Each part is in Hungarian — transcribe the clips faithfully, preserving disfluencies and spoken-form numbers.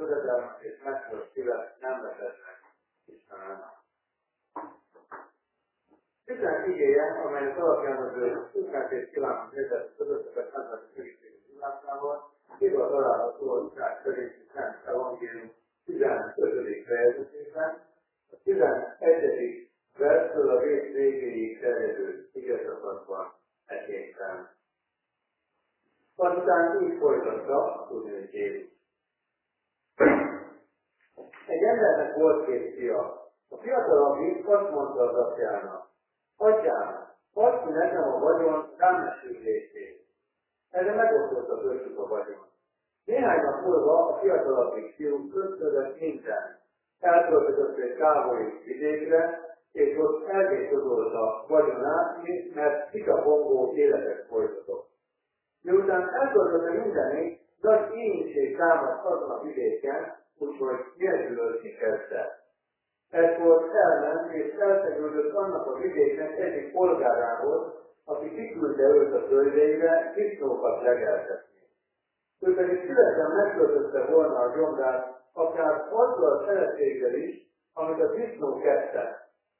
töredelmek és megfelelő szívet nem vezetnek Istenem. Isten igéje, amelynek alapján az ő szűkátét kívánunk létezni közötteket nemzeti közösségi szívásával, írva található a Lukács szerinti Szent Evangélium tizenötödik fejezetében, a tizenegyedik verstől a rész végéig terjedő igazgatban egészen. Azután így folytatta, tudni Jézus. Egy embernek volt két fia. A fiatalabbik azt mondta az apjának: Atyám, add ki nekem a vagyon rámeső részét. Erre megosztotta köztük a vagyon. Néhány nap múlva a fiatalabbik fiú köztözött mindent. Elköltözött egy távoli vidékre, és ott elgészodott a vagyonát, mert kikabongó életet folytatott. Miután elköltötte mindenét, nagy éhínség támadt azon a vidéken, úgyhogy nélkülözni kezdett. Ekkor elment és elszegődött annak a vidéknek egyik polgárához, aki kiküldte őt a földjeire disznókat legeltetni. Ő pedig szívesen megköltötte volna a gyomrát, akár azzal a szeretséggel is, amit a disznók ettek,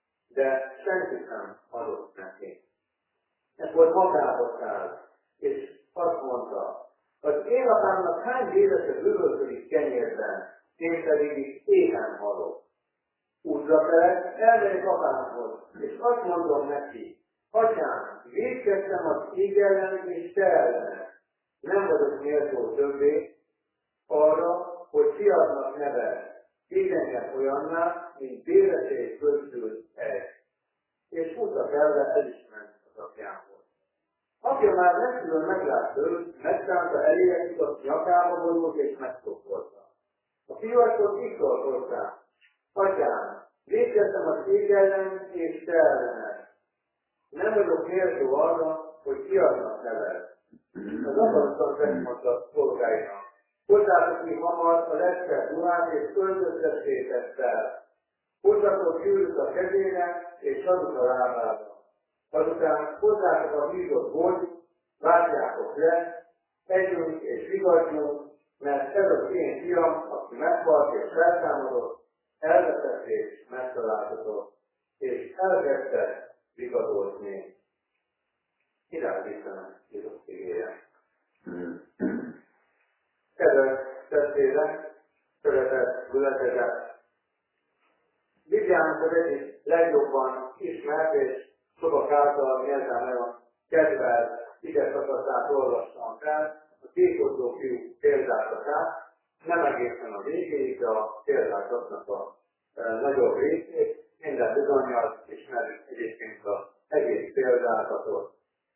de senki sem adott neki. Ekkor magába szállt, és azt mondta: az én apámnak hány élete bűvölködik kenyérben, én pedig éhen halok. Útra felett elmegyek apámhoz, és azt mondom neki: Atyám, védkeztem az ég ellen és te ellened. Nem vagyok méltó többé arra, hogy fiadnak neved. Így engem olyanná, mint béreség közül egy. És útra felve el is ment az apjához. Apja már messziről meglátta őt, megszánta eléje, jutott nyakába vonult és megszokkolta. A fiú akkor így szólt hozzá: Atyám, védkeztem az ég ellen és te ellened. Nem vagyok méltó arra, hogy fiadnak neved. Az apa megmondta szolgáinak: hozzátok ki hamar a legszebb ruhát és öltöztessétek fel. Hozzatok gyűrűt a kezére és adjuk a lábára. Azután hozzátok a hízott bort, vágjátok le, együnk és vigadjunk, mert ez az én fiam, aki meghalt és feltámadott, elveszett és megtaláltatott, és elkezdett vigadozni. Irány Istenem írott igéje. Kedves testvérek, szeretett gyülekezet! Bibliának az egyik legjobban ismert és sokak által méltán nagyon kedvelt igeszakaszát olvastam fel, a kékozó fiú példázatát, nem egészen a végéig, de a példázatnak a e, nagyobb részét, minden bizonnyal ismerjük egyébként az egész példázatot.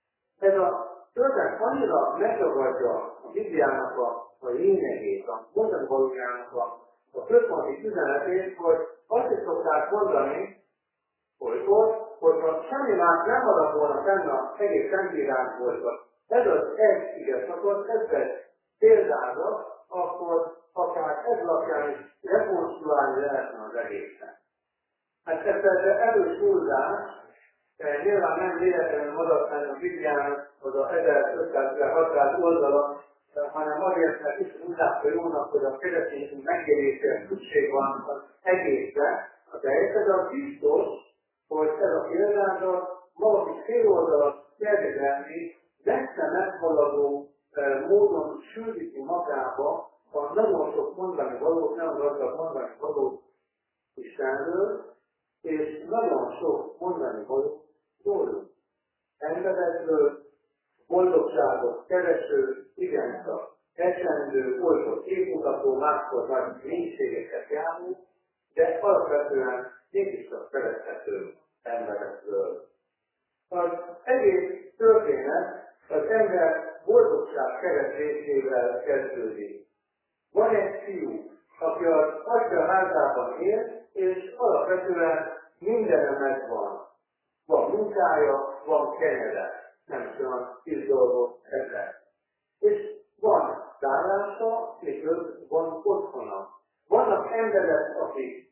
Ez a történet annyira megragadja a Bibliának a, a lényegét, a mondani valójának a, a központi üzenetét, hogy azt is szokták mondani, hogy ott, hogyha semmi más nem maradt volna fenn az egész Szentírásból, ez az egy igazságos, ez egy példázat, akkor akár ez alapján is rekonstruálni lehetne az egészen. Hát ez persze erős túlzás, nyilván nem véletlenül maradt fenn a Bibliának az a ezerötszáz-hatszáz oldala, hanem azért, mert is úgy látta jónak, hogy a kereszténység megérésére szükség van az egészre, de ez a biztos, hogy ez a példázat valami fél oldalat terjedelmi, messze meghaladó e, módon sűríti magába a nagyon sok mondani valót, nagyon gazdag mondani valót Istenről, és nagyon sok mondani valót tőlünk. Emberekről, boldogságot kereső, igencsak esendő, olykor képmutató, máskor nagy lénységeket járunk, de alapvetően mégiscsak szerethető emberekről. Az egész történet az ember boldogság keresésével kezdődik. Van egy fiú, aki az atya házában él, és alapvetően mindene megvan. Van munkája, van kenyere, nem is olyan kis dolgok ezek. És van szállása, és van otthona. Vannak emberek, akik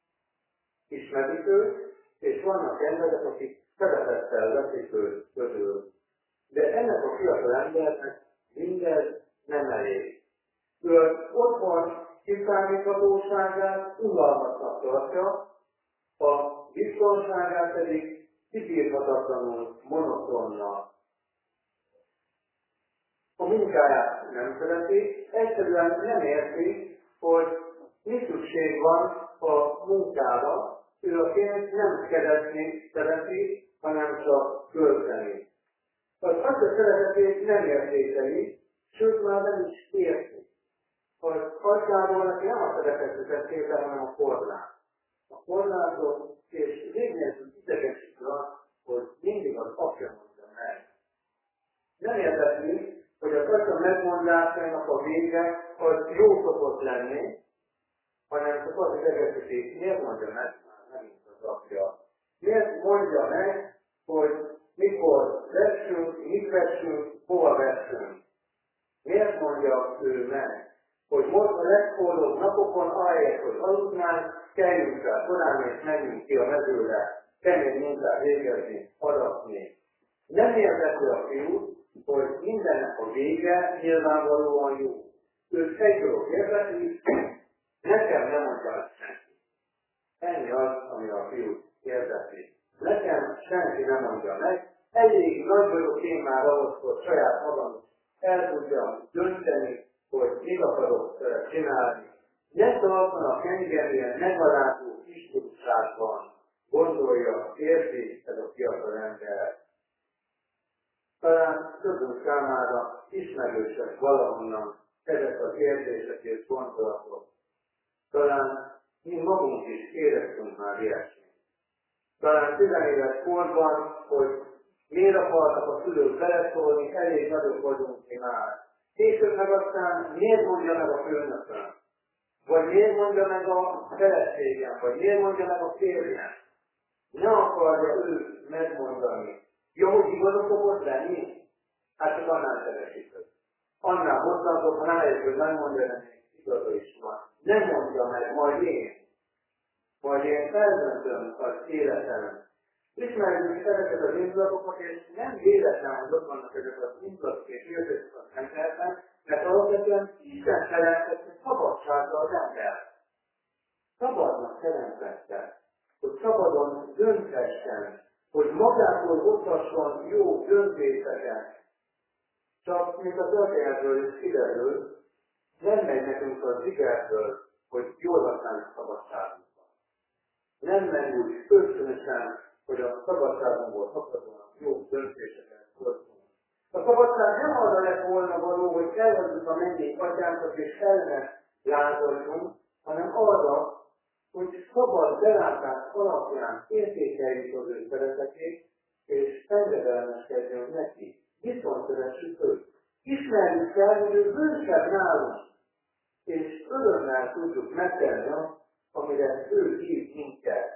ismerik őt, és vannak emberek, akik szeretettel veszik őt közül. De ennek a fiatal embernek mindez nem elég. Ő otthon kiszámíthatóságát unalmasnak tartja, a biztonságát pedig kibírhatatlanul monotonnak. A munkáját nem szereti, egyszerűen nem érti, hogy mi szükség van a munkára, ő a pénzt nem keresni szereti, hanem csak költeni. Az atya szeretetét nem értékeli, sőt már nem is érti. Az atyáról neki nem a szeretetet tétel, hanem a korlát. A korlátot és végnézünk idegesít rá, hogy mindig az apja mondja meg. Nem érdekli, hogy az atya megmondásának a vége az jó szokott lenni, hanem csak az idegesítés, miért mondja meg már megint az apja. Miért mondja meg, hogy mikor vessünk, mit vessünk, hova vessünk. Miért mondja ő meg, hogy most a legforróbb napokon, ahelyett, hogy aludnánk, kelljünk fel korán és menjünk ki a mezőre, kemény munkát végezni, aratni. Nem érdekli a fiút, hogy mindennek a vége nyilvánvalóan jó. Őt egy dolog érdekli, nekem nem mondja senki. Ennyi az, ami a fiút érdekli. Nekem senki nem mondja meg, elég nagy vagyok én már ahhoz, hogy saját magam el tudjam dönteni, hogy mit akarok csinálni. Ne tartanak engem ilyen megalázó kisturságban, gondolja, érti ez a fiatal ember. Talán többünk számára ismerősek valahonnan ezek az érzések és gondolatok. Talán mi magunk is éreztünk már ilyesmit. Talán tizenéves korban, hogy miért akarnak a szülők beleszólni, elég nagyok vagyunk mi már. Később meg aztán miért mondja meg a főnökön? Vagy miért mondja meg a feleségem? Vagy miért mondja meg a férjem? Ne akarja ő megmondani. Jó, hogy igazok szokott lenni? Hát csak annál keresítő. Annál hosszantok, ha nem elég, hogy megmondja, hogy igaza is van. Nem mondja meg, majd én. Majd én eldöntöm az életem. Ismerjük ezeket az indulatokat, és nem véletlen, hogy ott vannak ezek az indulatok és érzések az emberben, mert alapvetően Isten teremtette szabadsággal az ember. Szabadnak teremtette, hogy szabadon dönthessen, hogy magától hozhasson jó döntéseket. Csak mint a történetből is kiderül, nem megy nekünk az sikerből, hogy jól használjuk szabadságunkat. Nem megy úgy ösztönösen, hogy a szabadságunkból fakadóan jó döntéseket hozunk. A szabadság nem arra lett volna való, hogy elhagyjuk a mennyei atyánkat és ellene lázaljunk, hanem arra, hogy szabad belátás alapján értékeljük az ő szeretetét, és engedelmeskedjünk neki. Viszont szeressük őt. Ismerjük el, hogy ő bősebb nálunk, és örömmel tudjuk megtenni azt, amire ő hív minket.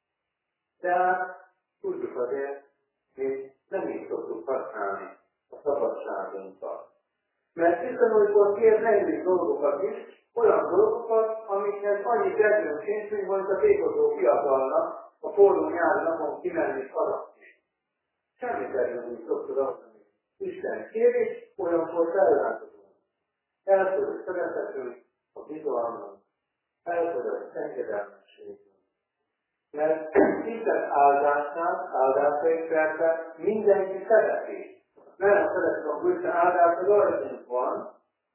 Tehát tudjuk azért, hogy nem így szoktuk használni a szabadságunkat. Mert hiszen, amikor kér nehéz dolgokat is, olyan dolgokat, amikhez annyi kedvünk sincs, mint mondjuk a tékozó fiatalnak a forró nyári napon kimenni aratni. Semmi kedvünk nem szoktuk azt, amit Isten kér, és olyankor felváltozunk. Elfogy a szeretetünk, a bizalmunk, elfogy az engedelmességünk. Mert Isten áldását, áldásait persze mindenki szereti. Nem szeretem, hogy Isten áldás az rajtunk van,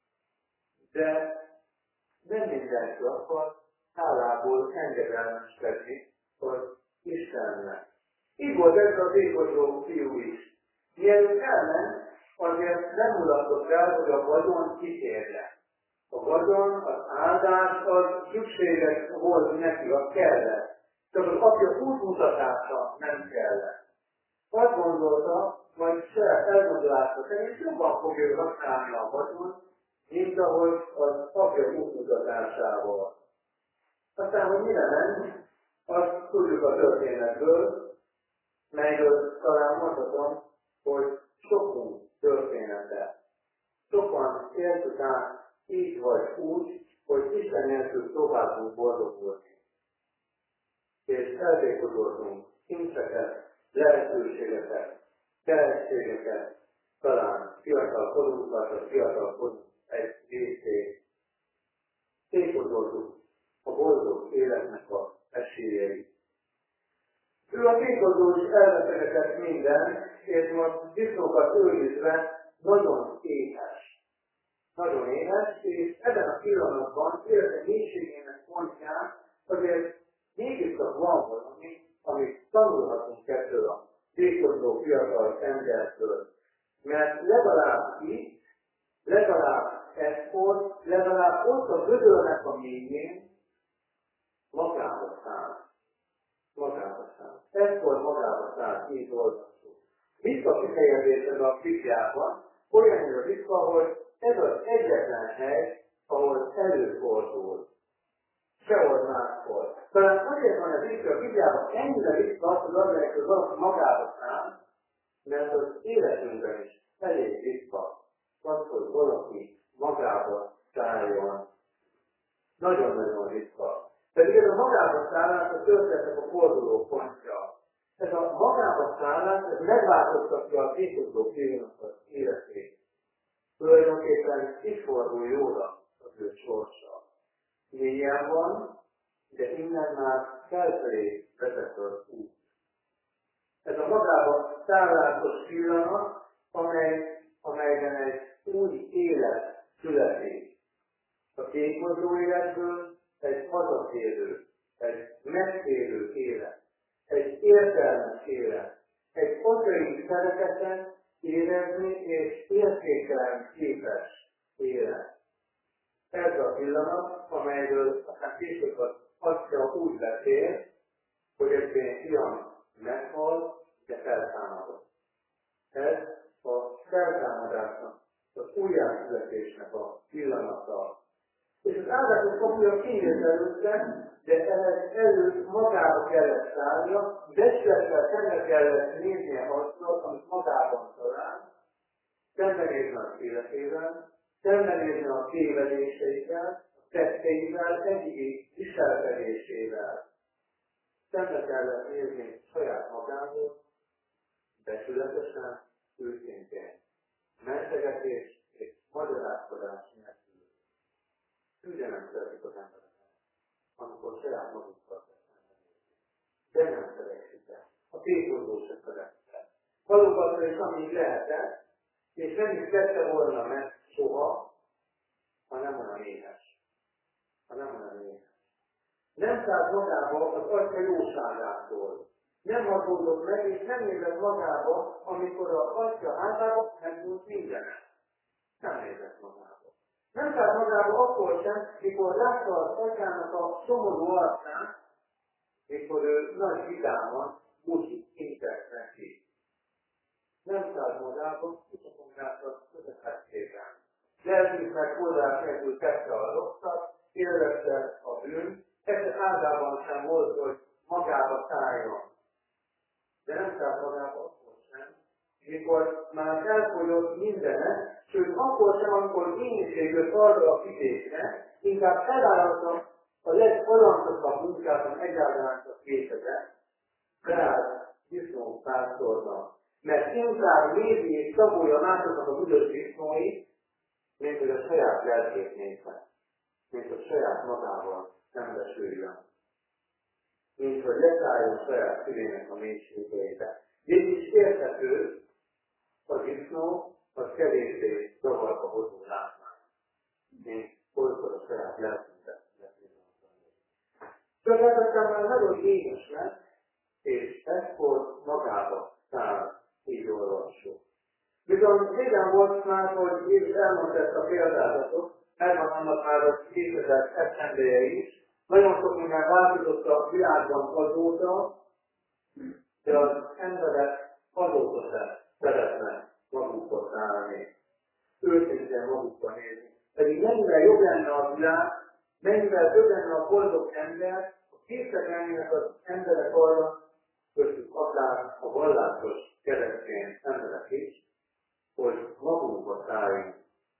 de nem mindenki akar hálából engedelmeskedni az Istennek. Így volt ez az ékozó fiú is. Mielőtt elment, azért nem mutatott el, hogy a vagyon kitérje. A vagyon, az áldás, az szükséges volt neki, az kellett. Csak az apja útmutatása nem kellett. Azt gondolta, majd saját elgondolása szerint jobban fogja használni a vagyon, mint ahogy az apja útmutatásával. Aztán, hogy mire ment, azt tudjuk a történetből, melyről talán mondhatom, hogy sokunk története. Sokan éltük át így vagy úgy, hogy Isten nélkül próbáltunk boldogulni. És eltékozoltunk kincseket, lehetőségeket, tehetségeket, talán fiatal korunkat, a fiatal korunk egy részét. tékodoltuk a boldog életnek a esélyeit. Ő a tékodó is elveszegetett minden, és most disznókat őrizve nagyon éhes. Nagyon éhes, és ebben a pillanatban élete mélységének pontján azért mégiscsak van valami, amit tanulhatunk ettől a tékodó fiatal embertől. Mert legalább itt, legalább ekkor, legalább ott a gödörnek a mélyén magába száll. Magába száll. Ekkor magába száll, így olvassuk. Vissza kifejezésed a Bibliában, olyan a vissza, hogy ez az egyetlen hely, ahol előfordul. Sehol máshol. Talán azért van ez így a Bibliában ennyire vissza azt az adják, hogy valaki magába száll, mert az életünkben is elég vissza az, hogy valaki magába szálljon. Nagyon-nagyon vissza. Pedig ez a magába szállás a történetek a forduló pontja. Ez a magába szállás, ez megváltoztatja a tékodó fiúnak az életét. Tulajdonképpen itt fordul jóra az ő sorsa. Mélyen van, de innen már felfelé vezet az út. Ez a magába szállásos pillanat, amely, amelyben egy új élet születik. A tékozó életből egy hazatérő, egy megtérő élet, egy értelmes élet, egy otthoni szeretetet érezni és értékelni képes élet. Ez a pillanat, amelyről aztán később az atya úgy beszél, hogy ez én fiam meghal, de feltámadott. Ez a feltámadásnak, az újjászületésnek a pillanata. És az áldásos kapuja kinyílt előtte, de ehhez előtt magába kellett szállnia, becsülettel szembe kellett néznie azzal, amit magában talál, szembenézni az életével, szembenézni a tévedéseivel, a tetteivel, eddigi viselkedésével. Szembe kellett nézni saját magából, becsületesen, őszintén, mentegetés és magyarázkodás nélkül. Ügyenek szeretik az embereket, amikor saját magukkal beszélnek. De nem szeretik el. A tékozó se szeretik. Valóban is amíg lehetett, és nem is tette volna meg soha, ha nem olyan éhes. Ha nem olyan éhes. Nem szállt magába az atya jóságától. Nem hatódott meg, és nem nézett magába, amikor az atya házába megmúlt mindenet. Nem nézett magába. Nem szállt magába akkor sem, mikor látta az atyának a szomorú arcán, mikor ő nagy vidáman úgy intett neki. Nem szállt magába, utakongálta közepettében. Lelkünknek hozzá nélkül tette a rosszat, élvezte a bűn, ez általában sem volt, hogy magába szálljon. De nem szállt magába akkor sem, mikor már elfogyott mindenet, sőt, akkor sem, amikor kénység jött arra a fitésre, inkább felállhatom a legpalantosabb munkát, ami egyáltalán csak képezett, beállt disznó pásztornak. Mert inkább nézi és szabolja másoknak a büdös disznóit, mint hogy a saját lelkét nézve, mint hogy saját magával szembesüljön, mint hogy leszálljon saját szívének a mélységeibe. Mégis érthető, a disznó az kevésbé zavarba hozó látvány, mint olykor a saját lelkünket leszélni. Csak ez aztán már nagyon éhes lett, és ekkor magába száll, így olvassuk. Viszont régen volt már, hogy Jézus elmondta ezt a példázatot, megvan annak már a kétezer esztendeje is, nagyon sok minden változott a világban azóta, de az emberek azóta sem szeretnek magukba szállni, őszintén magukba nézni. Pedig mennyivel jobb lenne a világ, mennyivel jobb lenne a boldog ember, a képek lennének az emberek arra, köztük akár a vallásos keresztény emberek is, hogy magunkba szálljunk.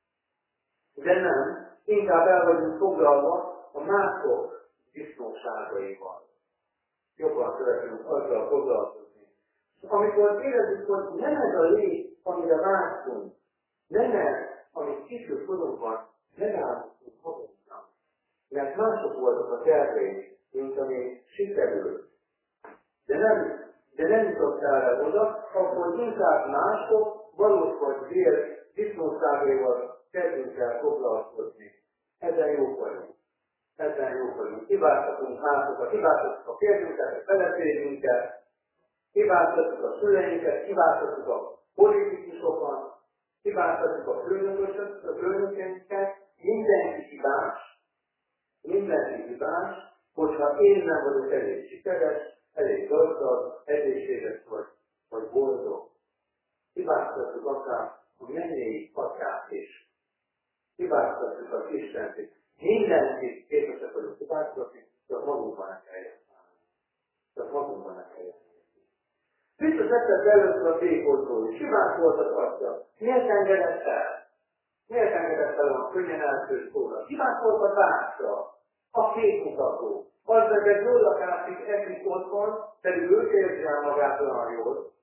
De nem, inkább el vagyunk foglalva a mások disznóságaival. Jobban szeretünk azzal foglalkozni. Amikor érezzük, hogy nem ez a lét, amire vágyunk, nem ez, amit kicsit korunkban megállítunk magunknak. mert mások voltak a terveink, mint ami sikerült. De nem, de nem jutottál el oda, akkor inkább mások valós vagy vér biztonságaival kezdünk el foglalkozni. Ezen jók vagyunk. Ezen jók vagyunk. Hibáztatunk másokat, hibáztatunk a kérdünket, a feleségünket, hibáztatunk a szüleinket, hibáztatunk a politikusokat, hibáztatunk a főnököket, a főnökeinket, mindenki hibás, mindenki hibás, hogyha én nem vagyok elég sikeres, elég gazdag, egészséges vagy, vagy boldog. Hibáztatjuk akár a mennyei atyát is. Hibáztatjuk az Istent is. Mindenkit képesek vagyunk hibáztatni, csak magunkban a helyen. Csak magunkban a helyen. Visszatett először a tékozó is. Hibás volt az atya. Miért engedett el? Miért engedett el a könnyen eltűrt kóra? Hibás volt a társa, a képmutató. Az meg egy jól lakásig esik otthon, pedig ő érzi el magát olyan jól.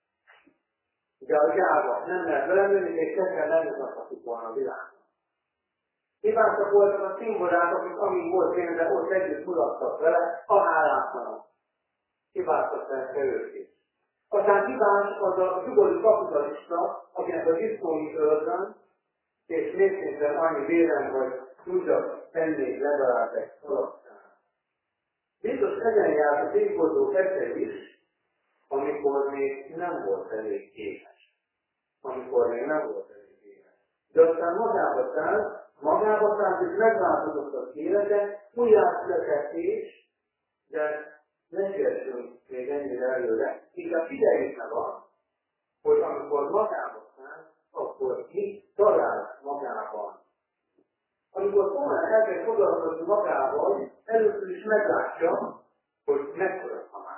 De a gyáva nem lehet belemülni, és tettem nem juthatjuk volna a világon. Hibásak voltak a szimbolák, akik amíg volt pénze, ott együtt mulattak vele, a hálátlanok. Hibásak persze ők is. Aztán hibás az a nyugodi kapitalista, akinek a diszkói öldön, és még szinten annyi vérem, hogy tudja tenni legalább egy szalagszát. Biztos ezen járt a tékozó egyszer is, amikor még nem volt elég éhes. Amikor még nem volt elég éhes. De aztán magába szállt, magába szállt, és megváltozott az élete, újjászületetés, de ne kértsünk még ennyire előre, inkább figyeljük meg azt, hogy amikor magába szállt, akkor mit talál magában. Amikor komolyan elkezd foglalkozni magával, először is meglátja, hogy mekkora tamás.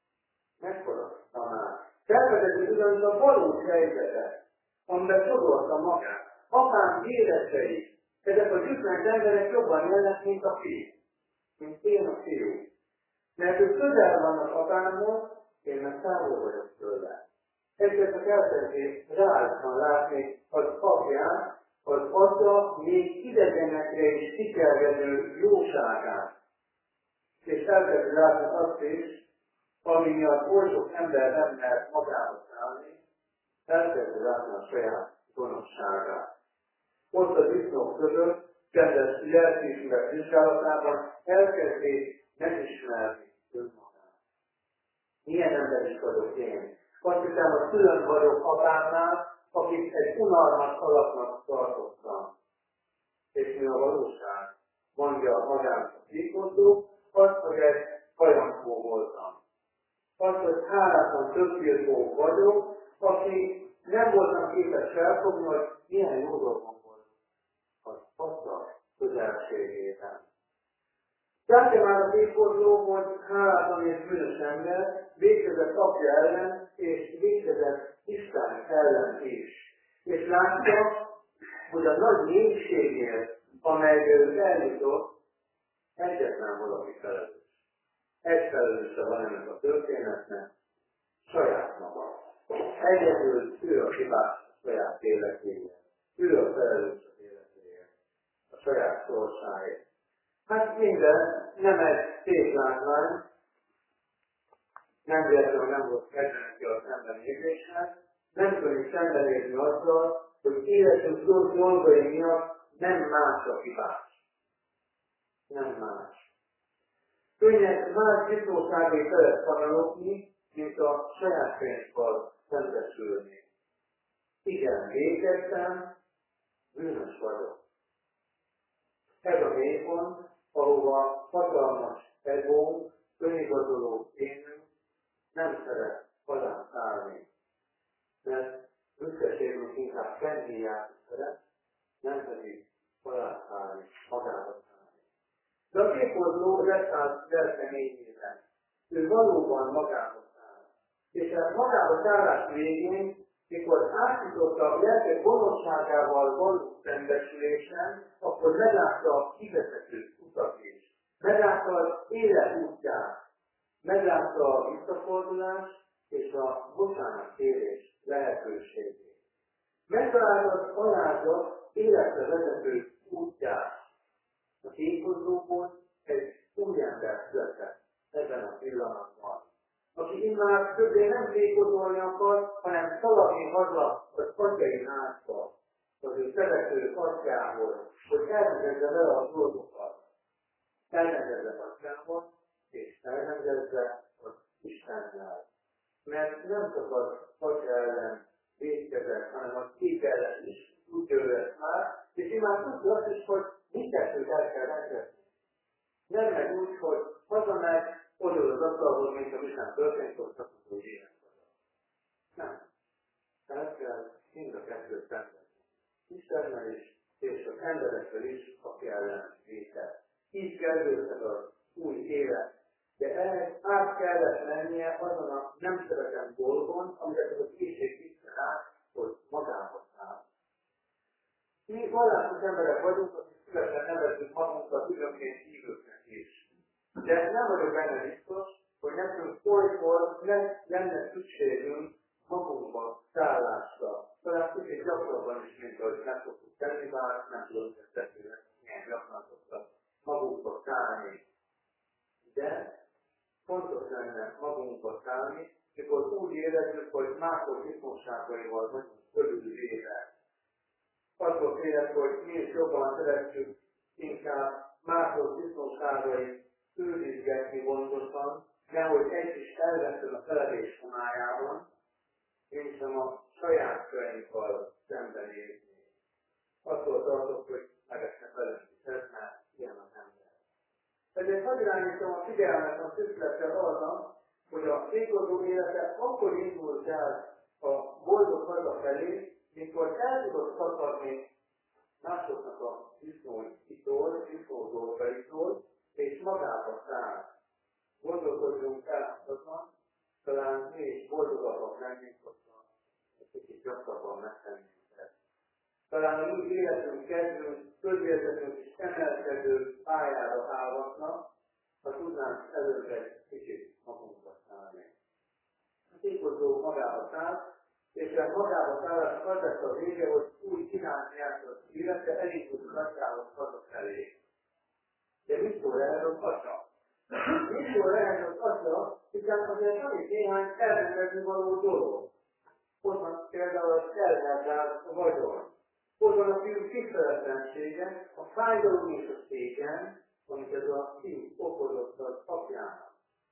Mekkora tamás. Felfedezi ugyanis a valós helyzetet, amiben sodorta magát. Apám életei, ezek a gyűjtőnek emberek jobban élnek, mint a fiú. Mint én a fiú. Mert ők közel vannak apámhoz, én meg távol vagyok tőle. Egyszer csak elkezdés reálisan látni az apját, az atya még idegenekre is kiterjedő jóságát. És elkezdi látni azt is, ami miatt oly sok ember nem lehet magába szállni, elkezdi látni a saját gonoszságát. Ott a disznók között, csendes lelkiismeret vizsgálatában elkezdi megismerni önmagát. Milyen ember is vagyok én? Azt hiszem, a külön vagyok apámnál, akit egy unalmas alaknak tartottam. És mi a valóság? Mondja magának a tékozó, az, hogy egy hajankó voltam. Az, hogy hálátlan többírtó vagyok, aki nem voltam képes felfogni, hogy milyen jó dolgom volt az atya közelségében. Látja már a tékozó, hogy hálátlan és bűnös ember végsezett apja ellen, és végsezett Isten ellen is. És látja, hogy a nagy mélységért, amelybe ő eljutott, egyetlen valaki felelős. Egy felelőse van ennek a történetnek, saját maga. Egyedül ő a hibás a saját életéért. Ő a felelős az életéért. A saját sorsáért. Hát minden nem egy szép látvány, nem véletlenül nem volt kedveneti a szembenézésnek, nem tudjuk szembenézni azzal, hogy életünk dolgai miatt nem más a hibás. Nem más. Könnyebb más biztonságai felett kanalogni, mint a saját pénzből szembesülni. Igen, végeztem, bűnös vagyok. Ez a mélypont, ahova hatalmas egónk, önigazoló énünk nem szeret alászállni. Mert büszkeségünk inkább fennhíját szeret, nem pedig alászállni, magába szállni. De a tékozó leszállt lelkeményében. Ő valóban magába száll. És a magába szállás végén, mikor átjutotta a lelke gonoszságával való szembesülésen, akkor meglátta a kivezető utat is. Meglátta az élet útját. Meglátta a visszafordulás és a bocsánatkérés lehetőségét. Megtalálta az alázat életre vezető útját. A tékozóból egy új ember született ebben a pillanatban, aki immár többé nem tékozolni akar, hanem szaladni haza az atyai házba, az ő szerető atyához, hogy elrendezze vele a dolgokat. Elrendezze atyához, és elrendezze az Istennel. Mert nem csak az atya ellen védkezett, hanem az két ellen is úgy jövett már, és immár tudja azt is, hogy mindkettőt el kell rendezni. Nem megy úgy, hogy hazamegy, odaül az asztalhoz, mint a Isten történt, hogy szakadó élet. Nem. El kell mind a kettőt rendezni. Istennel is, és az emberekkel is, aki ellen védett. Így kezdődhet az új élet. De ehhez át kellett mennie azon a nem szeretem dolgon, amit az készség vissza rá, hogy magához áll. Mi vallásos emberek vagyunk, akik szívesen nevezzük magunkat időnként hívőknek is. De nem vagyok benne biztos, hogy nekünk olykor nem lenne szükségünk magunkba szállásra. Talán kicsit gyakrabban is, mint ahogy meg szoktuk tenni, bár nem tudom, hogy tetszőleg milyen gyakran szoktak magunkba szállni. De fontos lenne magunkba szállni, mikor úgy érezzük, hogy mások biztonságaival vagyunk körülvéve. Attól félek, hogy mi is jobban szeretjük inkább mások biztonságait őrizgetni gondosan, nehogy egy is elveszül a feledés homályában, mint sem a saját könyvval szembenézni. Attól tartok, hogy megesnek velem is ez, mert ilyen az ember. Ezért hadd irányítom a figyelmet a szükletre arra, hogy a tékozó élete akkor indult el a boldog hazafelé, mikor el tudott szakadni másoknak a disznóitól, disznó dolgaitól, és magába száll. Gondolkodjunk el azon, talán mi is boldogabbak lennénk, hogyha egy kicsit gyakrabban megtennénk ezt. Talán a mi életünk kezdünk, közérzetünk is emelkedő pályára állhatna, ha tudnánk előbb egy kicsit magunkba szállni. A tékozó magába száll, és a magába szállás az lett a vége, hogy úgy irányt járt az élete, elindult az atyához hazafelé. De mit szól ehhez az atya? Mit szól ehhez az atya, hiszen azért van itt néhány elrendezni való dolog. Ott van például az elrendelás a vagyon. Ott van a fiú tiszteletlensége, a fájdalom és a szégyen, amit ez a fiú okozott az apjának.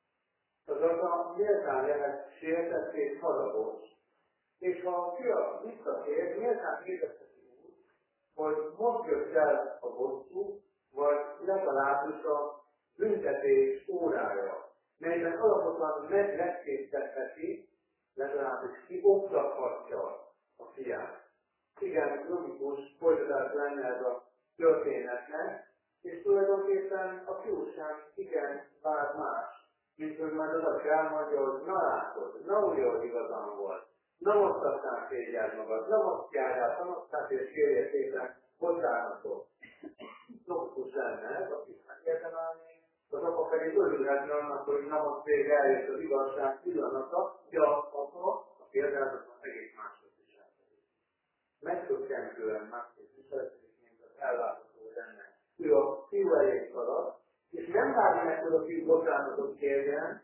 Az apa méltán lehet sértett és haragos. És ha a fia visszatér, méltán kérdezheti úgy, hogy most jött el a bosszú, vagy legalábbis a büntetés órája, melyben alaposan meglegkésztetheti, legalábbis kioktathatja a fiát. Igen, logikus folytatás lenne ez a történetnek, és tulajdonképpen a fiú sem igen vár más, mint hogy majd az atya elmondja, hogy na látod, na úgy, hogy igazán volt. Na most aztán szégyeld magad, na most járjál, na most hát és kérje szépen bocsánatot. Logikus lenne ez, akit megérdemelni, az apa pedig örülhetne annak, hogy na most végig eljött az igazság pillanata, de az apa a példázatban egész mások viselkedik. Megszökkentően másképp viselkedik, mint az ellátható lenne. Ő a fiú elé szalad, és nem várja meg, hogy a fiú bocsánatot kérjen,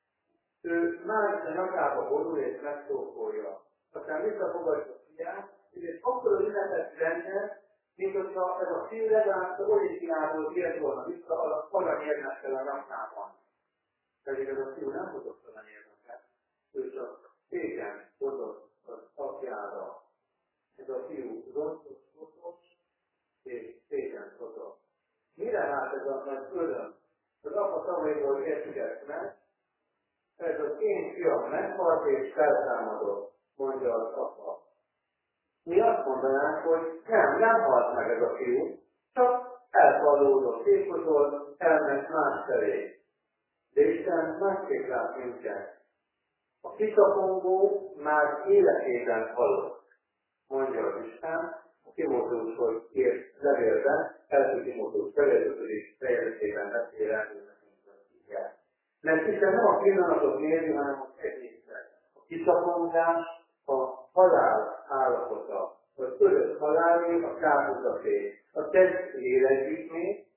ő már a nyakába borul és megszókolja. Aztán visszafogadja a fiát, és akkor az ünnepet lenne, mint hogyha ez a fiú legalább az originából kért volna vissza az aranyérnekkel a nyakában. Pedig ez a fiú nem hozott aranyérneket, ő csak szégyen hozott az apjára. Ez a fiú rontos, rotos és szégyen hozott. Mire hát ez a nagy öröm? Az apa szavaiból értjük ezt meg, ez az én fiam meghalt és feltámadott, mondja az apa. Mi azt mondanánk, hogy nem, nem halt meg ez a fiú, csak elfallódott, tékozol, elment más felé. De Isten másképp lát minket. A kiszakongó már életében halott, mondja az Isten, a Timóteushoz írt levélben, első Timóteus ötödik fejezetében beszél erről nekünk az igát. Mert Isten nem a pillanatot nézi, hanem az egészet. A kiszakongás a halál állapota, az örök halálé, a kárhozaté, a test lélegzik még,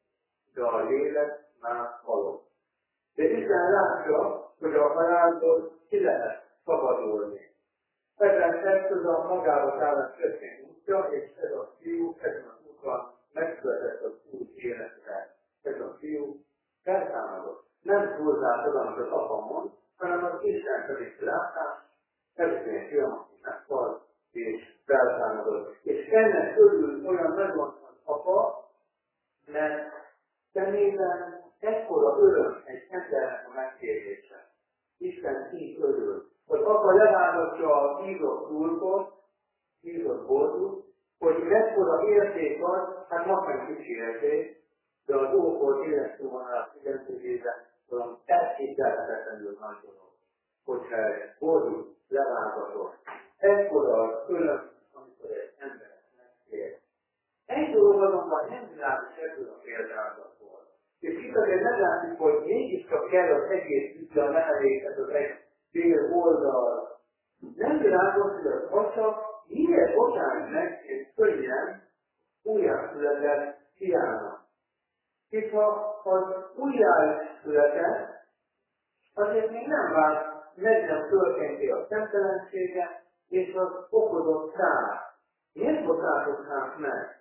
de a lélek már halott. De Isten látja, hogy a halálból ki lehet szabadulni. Ezen ez a magába tállás történt útja, és ez a fiú ezen az úton megszületett az út életre. Ez a fiú feltámadott. Nem túlzás az, amit az apa mond, hanem az Isten szerinti látás, először fiam, aki meghalt, és feltámadott. És ennek örül olyan nagyon az apa, mert szemében ekkora öröm egy embernek a megtérése. Isten így örül. Az apa leválasztja a hízott túlkot, hízott boldog, hogy mekkora érték az, hát ma nem kicsi érték, de az ókor életszóvonalás jelentőségében valami elképzelhetetlenül nagy dolog, hogyha egy boldog leválasztott. Ekkora az öröm, amikor egy ember megtér. Egy dolog azonban nem világos ebből a példázatból. És itt azért nem látjuk, hogy mégiscsak kell az egész ügy, a nevelés, ez az egy fél oldal. Nem világos, hogy az atya miért bocsánat meg egy könnyen újjászületett fiának. És ha az újjászületett, azért még nem vált meg nem történti a szemtelensége és az okozott kár. Miért bocsátották meg?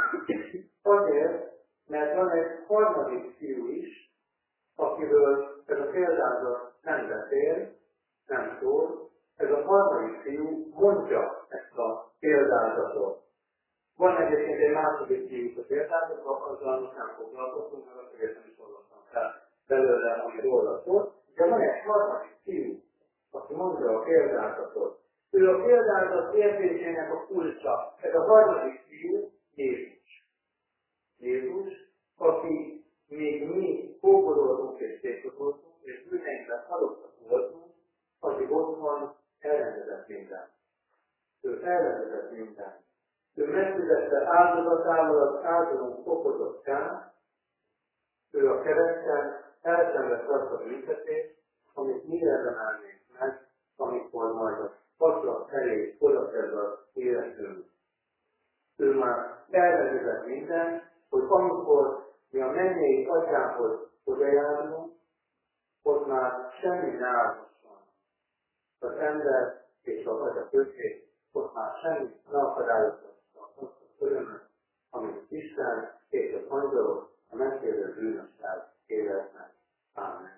Azért, mert van egy harmadik fiú is, akiről ez a példázat nem beszél, nem szól, ez a harmadik fiú mondja ezt a példázatot. Van egyébként egy második fiú a példázatban, azzal most nem foglalkoztunk, mert azt azért nem is olvastam fel belőle, ami róla szól, de van egy harmadik fiú, aki mondja a példázatot. Ő a példázat érzésének a kulcsa. Ez a harmadik fiú Jézus. Jézus, aki még mi kóboroltunk és tétkozoltunk, és bűneinkben halottak voltunk, addig ott van, elrendezett minden. Ő elrendezett minden. Ő megfizette áldozatával az áldozónk okozott kár, ő a kereszten elszenvedt azt a büntetést, amit mi érdemelnénk meg, amikor majd a patrak felé oda kerül az életünk. Ő már elrendezett minden, hogy amikor mi a mennyei atyához odajárulunk, ott már semmi ne állhasson. Az ember és az atya közé, ott már semmi ne akadályozhassa azt az örömöt, amit Isten és az angyalok a megtérő bűnössel éreznek. Ámen.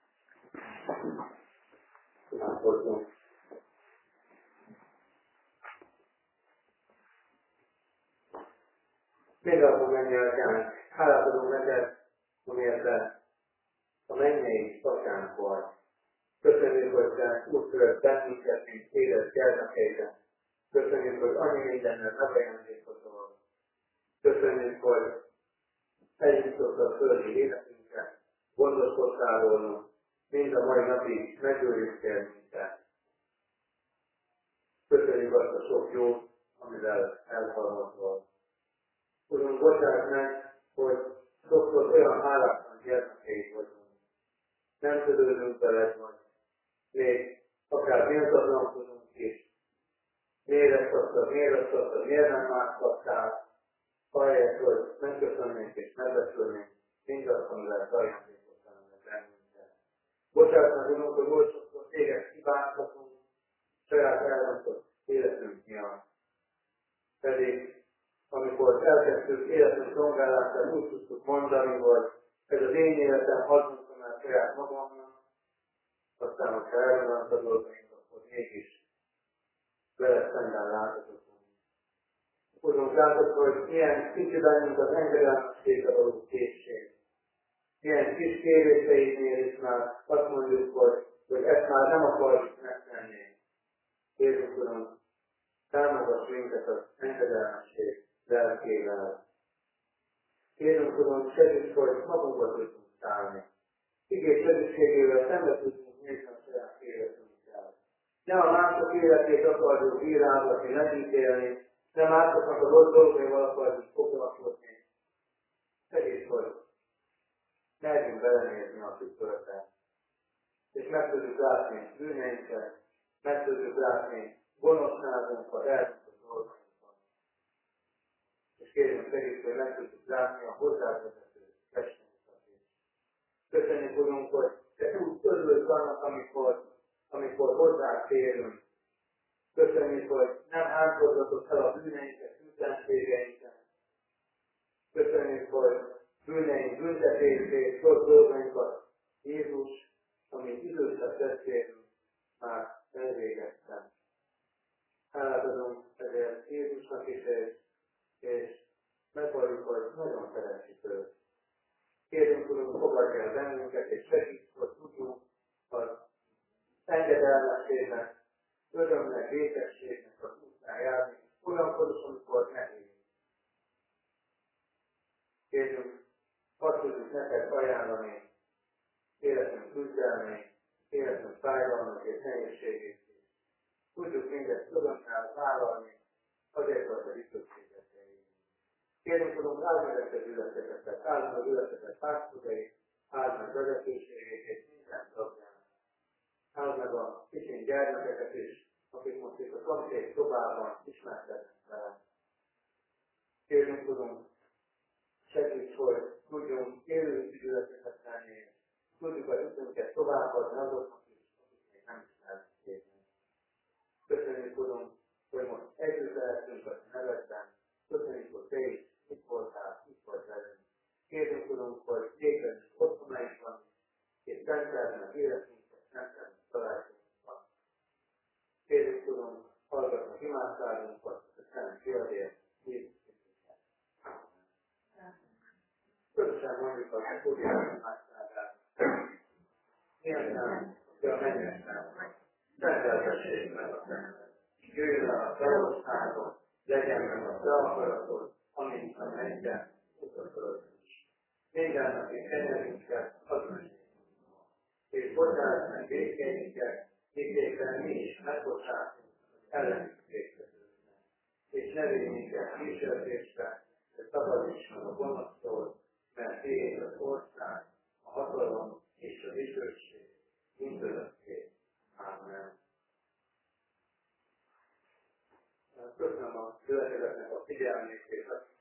Imádkozzunk. Még akkor menni atyánk, hálát adunk neked, amiért a mennyei atyánk vagy. Köszönjük, hogy te útfőt bennünket, mint élet gyermekeidet. Köszönjük, hogy annyi mindennel megajándékozol. Köszönjük, hogy eljutottad a földi életünket, gondoskodtál volna, mind a mai napig megőriztél minket. Köszönjük azt a sok jót, amivel elhalmozol. Urunk, bocsáss meg, hogy sokszor olyan hálátlan gyermekeid vagyunk. Nem törődünk veled, vagy még akár méltatlankodunk is. Miért ezt adtad, miért azt adtad, miért nem mászhattál, ahelyett, hogy megköszönnénk és megbecsülnénk mindazt, amivel ajándékoztál meg bennünket. Bocsáss meg, Urunk, hogy oly sokszor téged hibáztatunk, saját elrontott életünk miatt. Pedig amikor elkezdtük életünk szolgálását, úgy tudtuk mondani, hogy ez az én életem, hadd mondtam el saját magamnak, aztán, hogyha elrontott a dolgaink, akkor mégis veled szemben láthatunk. Úgy látod, hogy milyen kicsi bennünk az engedelmességre való készség. Milyen kis kéréseidnél is már azt mondjuk, hogy, hogy ezt már nem akarjuk megtenni. Kérjük, Uram, támogass minket az engedelmesség lelkével. Kérünk, Uram, segíts, hogy magunkba tudjunk szállni. Igés segítségével szembe tudjunk nézni a saját életünkkel. Ne a mások életét akarjuk bírálgatni, megítélni, ne másoknak a rossz dolgaival akarjuk foglalkozni. Segíts, hogy merjünk belenézni a tükörbe, és meg tudjuk látni bűneinket, meg tudjuk látni gonoszságunkat, eltudott dolgainkat. És kérjük segíts, hogy meg tudjuk látni a hozzávezető testünket. Köszönjük, Urunk, hogy Te úgy örülsz annak, amikor, amikor hozzáférünk. Köszönjük, hogy nem áldozatod fel a bűneinket, bűntelenségeinket. Köszönjük, hogy bűneink büntetését, rossz dolgainkat Jézus, amit időszak tetszélünk, már elvégeztem. Hálát adunk ezért Jézusnak is, és, és megvalljuk, hogy nagyon szeretjük őt. Kérünk, Urunk, fogadj el bennünket, és segíts, hogy tudjunk az engedelmességnek, örömnek, békességnek az útján járni, olyankor is, amikor nehéz. Kérjünk, azt tudjuk neked ajánlani életünk küzdelmét, életünk fájdalmat és nehézségét. Tudjuk mindezt örömmel vállalni, azért, hogy a dicsőséget éljünk. Kérjünk, Urunk, áld meg ezt az ületeket, áld meg az ületeket pásztorait, áld meg vezetőségét és minden tagját. Áld meg a kicsin gyermekeket is, akik most itt a szomszéd szobában ismerkednek vele. Kérjünk, Urunk, segíts, hogy tudjunk élő ügyületeket tenni, tudjuk az ütünket továbbadni azoknak is, akik még nem ismerték. Köszönjük, Urunk, hogy most együtt lehetünk a nevedben. Köszönjük, hogy Te is itt voltál, itt vagy velünk. Kérjünk, Urunk, hogy végül otthonainkban és szenteld meg életünket, szenteld meg találkozunkat. Kérjük, Urunk, hallgass meg imádságunkat, a Szent Fiadért, Jézus Krisztusát. Közösen mondjuk a Kódiás imádságát. Miattán, hogy a mennyekben, szenteltessék meg a Szentet. Jöjjön a Te országod, legyen meg a Te akaratod, amint a mennyben, úgy a földön is. Minden napi kenyerünket add meg, és bocsáss meg vétkeinket, miképpen mi is megbocsátunk ellenünk vétkezőknek. És ne vigy minket kísértésbe, de szabadíts meg a gonosztól, mert Tiéd az ország, a hatalom és a dicsőség mindörökké. Amen. Köszönöm a gyülekezetnek a figyelmét és a